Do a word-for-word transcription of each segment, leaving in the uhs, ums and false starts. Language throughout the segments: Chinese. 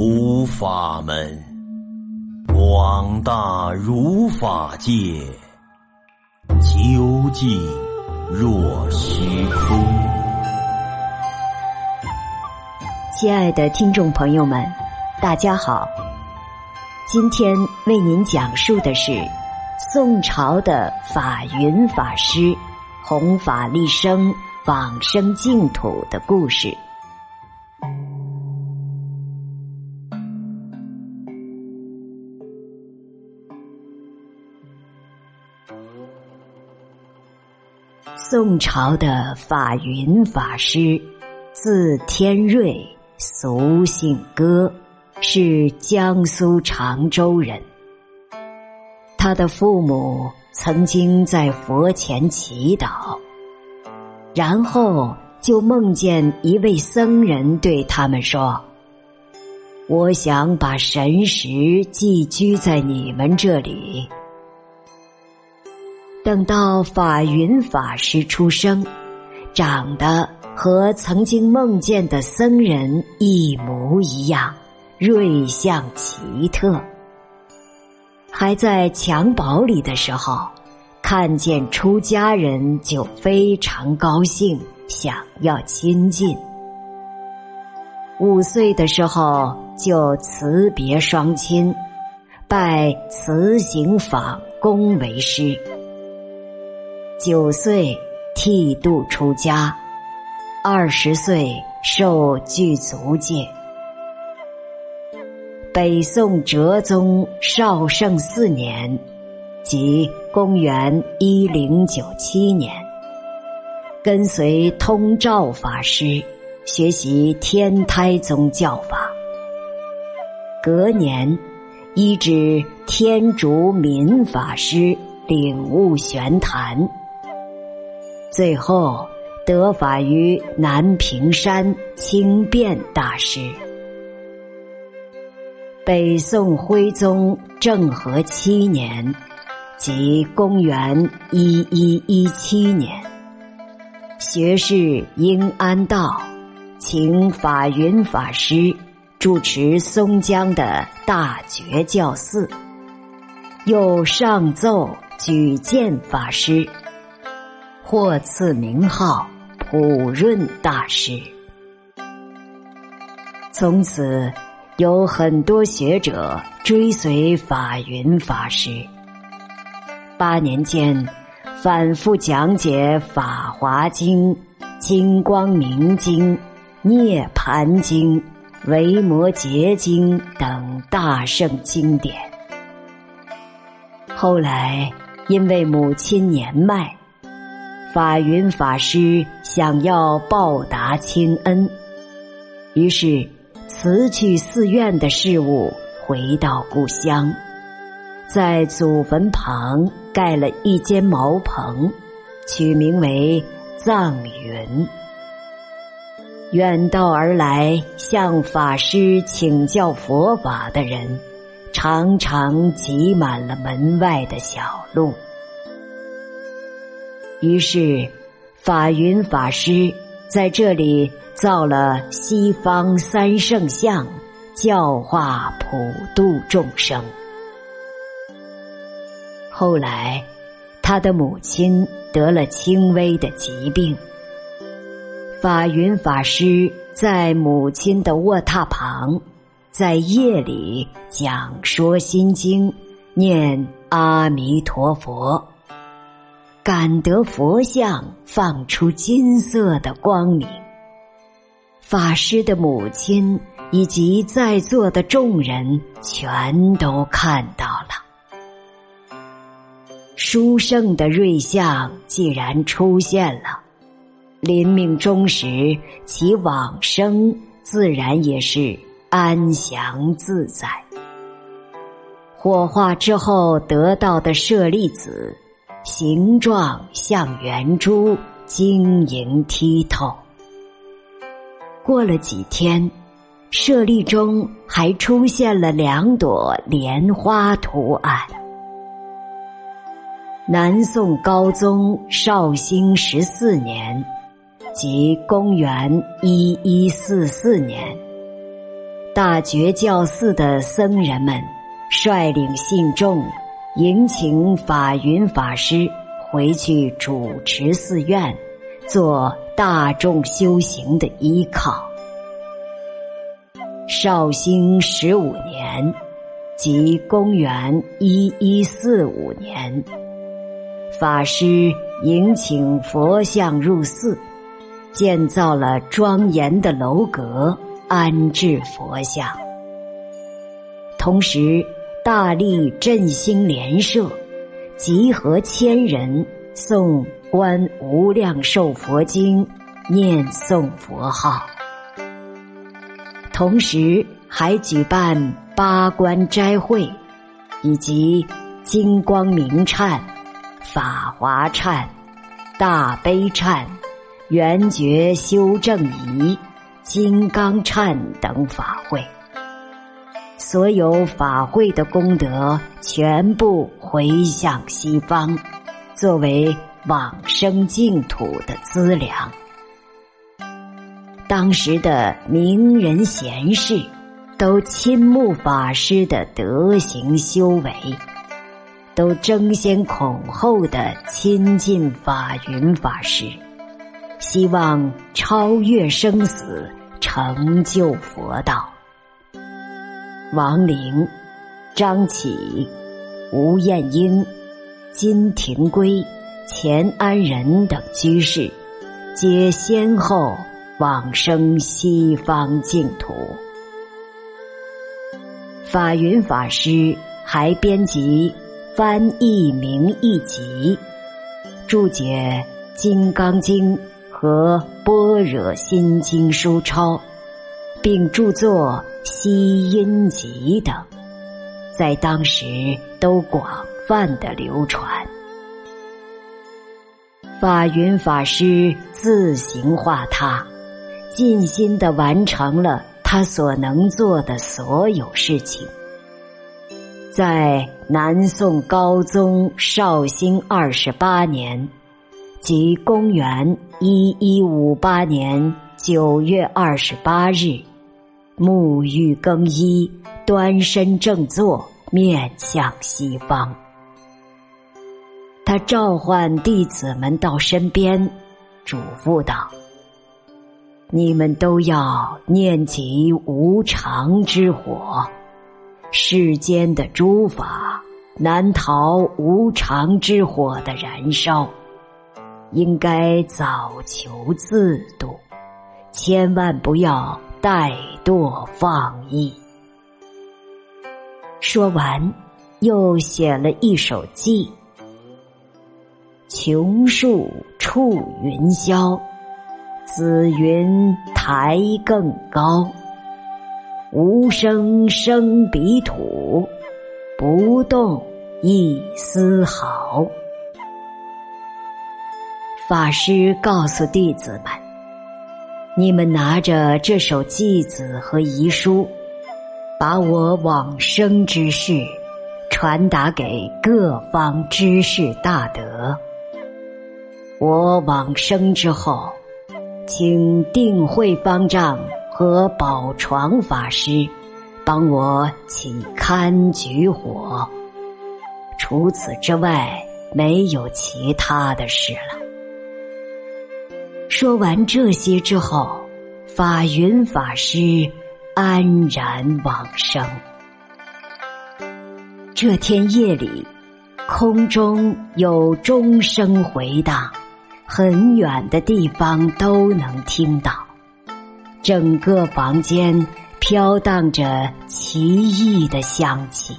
普法门，广大如法界，究竟若虚空。 亲爱的听众朋友们，大家好，今天为您讲述的是宋朝的法云法师弘法利生往生净土的故事。宋朝的法云法师字天瑞，俗姓戈，是江苏常州人。他的父母曾经在佛前祈祷，然后就梦见一位僧人对他们说：我想把神识寄居在你们这里。等到法云法师出生，长得和曾经梦见的僧人一模一样，瑞相奇特。还在襁褓里的时候，看见出家人就非常高兴，想要亲近。五岁的时候就辞别双亲，拜慈行坊公为师。九岁剃度出家，二十岁受具足戒。北宋哲宗绍圣四年，即公元一零九七年，跟随通照法师学习天台宗教法。隔年，依止天竺敏法师领悟玄坛，最后得法于南屏山清辩大师。北宋徽宗政和七年，即公元一一一七年，学士应安道请法云法师主持松江的大觉教寺，又上奏举荐法师，获赐名号普润大师。从此有很多学者追随法云法师，八年间反复讲解《法华经》、《金光明经》、《涅盘经》、《维摩诘经》等大圣经典。后来因为母亲年迈，法云法师想要报答亲恩，于是辞去寺院的事务，回到故乡，在祖坟旁盖了一间茅棚，取名为藏云。远道而来向法师请教佛法的人，常常挤满了门外的小路。于是法云法师在这里造了西方三圣像，教化普度众生。后来他的母亲得了轻微的疾病，法云法师在母亲的卧榻旁，在夜里讲说心经，念阿弥陀佛，感得佛像放出金色的光明。法师的母亲以及在座的众人全都看到了。殊胜的瑞相既然出现了，临命终时其往生自然也是安详自在。火化之后得到的舍利子，形状像圆珠，晶莹剔透。过了几天，舍利中还出现了两朵莲花图案。南宋高宗绍兴十四年，即公元一一四四年， 大觉教寺的僧人们率领信众迎请法云法师回去主持寺院，做大众修行的依靠。绍兴十五年，即公元一一四五年，法师迎请佛像入寺，建造了庄严的楼阁，安置佛像。同时大力振兴莲社，集合千人诵《观无量寿佛经》，念诵佛号。同时还举办八关斋会，以及金光明忏、法华忏、大悲忏、圆觉修正仪、金刚忏等法会。所有法会的功德全部回向西方，作为往生净土的资粮。当时的名人贤士都亲慕法师的德行修为，都争先恐后地亲近法云法师，希望超越生死，成就佛道。王陵、张启、吴彦英、金廷圭、钱安仁等居士皆先后往生西方净土。法云法师还编辑翻译名义集，注解《金刚经》和《般若心经》书抄，并著作《西音集》等，在当时都广泛的流传。法云法师自行化他，尽心地完成了他所能做的所有事情。在南宋高宗绍兴二十八年，即公元一一五八年九月二十八日，沐浴更衣，端身正坐，面向西方。他召唤弟子们到身边，嘱咐道：你们都要念及无常之火，世间的诸法难逃无常之火的燃烧，应该早求自度，千万不要怠惰放逸。说完，又写了一首偈：琼树触云霄，紫云台更高，无声生彼土，不动一丝毫。法师告诉弟子们，你们拿着这首偈子和遗书，把我往生之事传达给各方知识大德。我往生之后，请定慧方丈和宝床法师帮我起堪举火，除此之外没有其他的事了。说完这些之后，法云法师安然往生。这天夜里，空中有钟声回荡，很远的地方都能听到，整个房间飘荡着奇异的香气。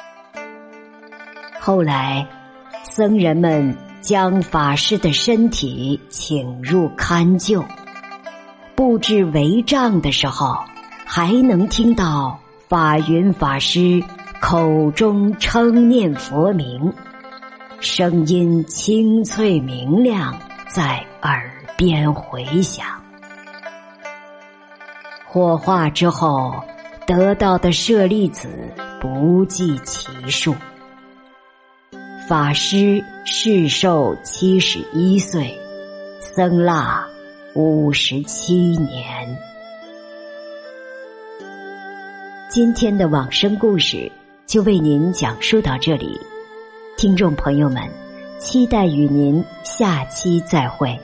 后来僧人们将法师的身体请入龛臼，布置帷帐的时候，还能听到法云法师口中称念佛名，声音清脆明亮，在耳边回响。火化之后得到的舍利子不计其数。法师世寿七十一岁，僧腊五十七年。 今天的往生故事就为您讲述到这里，听众朋友们，期待与您下期再会。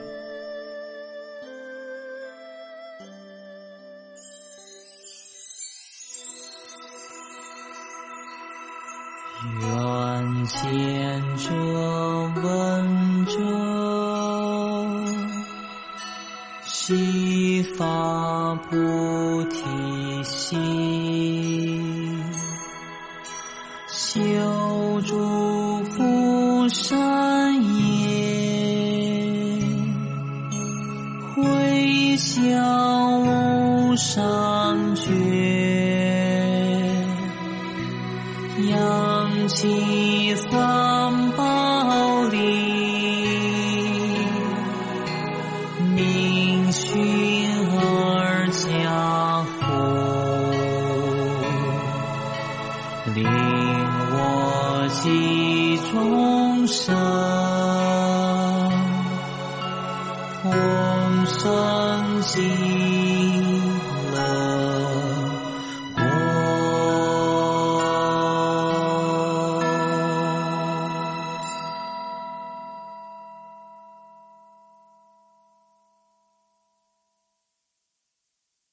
愿见者闻者，悉发菩提心，修诸福善业，回向无上觉，扬起三宝力，明训而家父，令我集众生，同生极